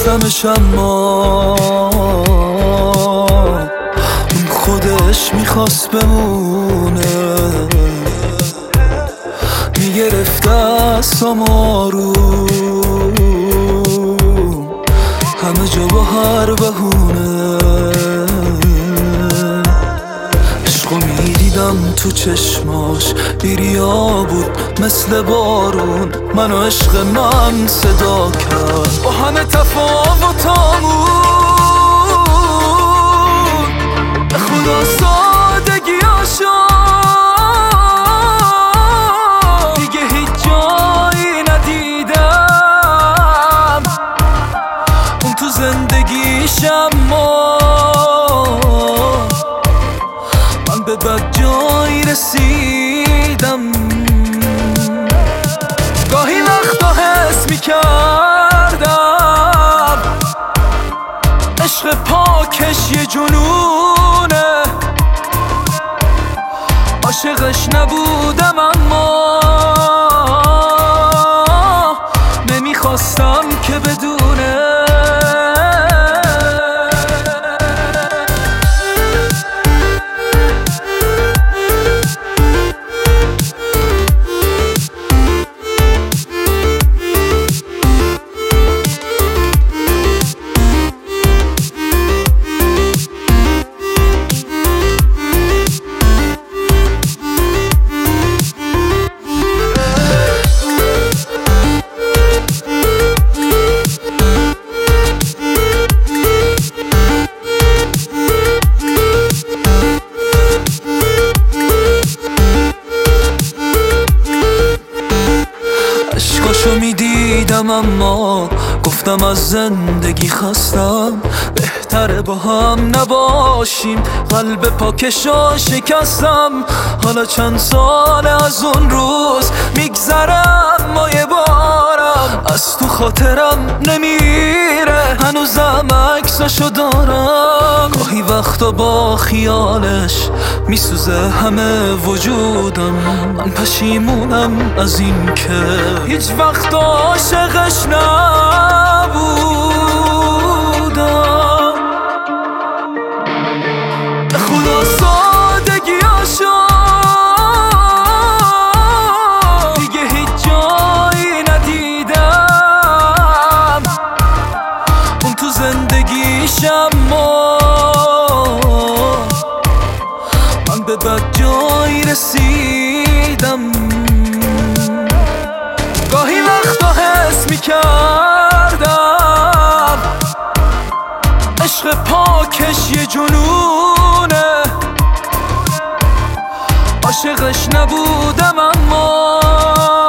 میخواستمش اما اون خودش میخواست بمونه، میگرفت دستم آروم همه جا با هر بهونه. عشقو میدیدم تو چشماش بیریا بود مثل بارون، منو عشق من صدا کرد با همه تفاوتامون. به خدا سادگیاشو دیگه هیچ جایی ندیدم، اون تو زندگیش اما من به بد جایی رسیدم. گاهی وقتا حس میکردم عشق پاکش یه جنونه، عاشقش نبودم اما نمیخواستم که بدونه. عشقاشو میدیدم اما گفتم از زندگی خستم، بهتره با هم نباشیم، قلب پاکشو شکستم. حالا چند سال از اون روز میگذرم، مایه بارم از تو خاطرم نمیره، هنوزم عکسشو دارم. گاهی وقتا با خیالش میسوزه همه وجودم، من پشیمونم از این که هیچ وقت عاشقش نبودم. به خدا سادگیاشو دیگه هیچ جایی ندیدم، اون تو زندگیش اما من به بد جایی رسیدم. گاهی وقتا حس میکردم عشق پاکش یه جنونه، عاشقش نبودم اما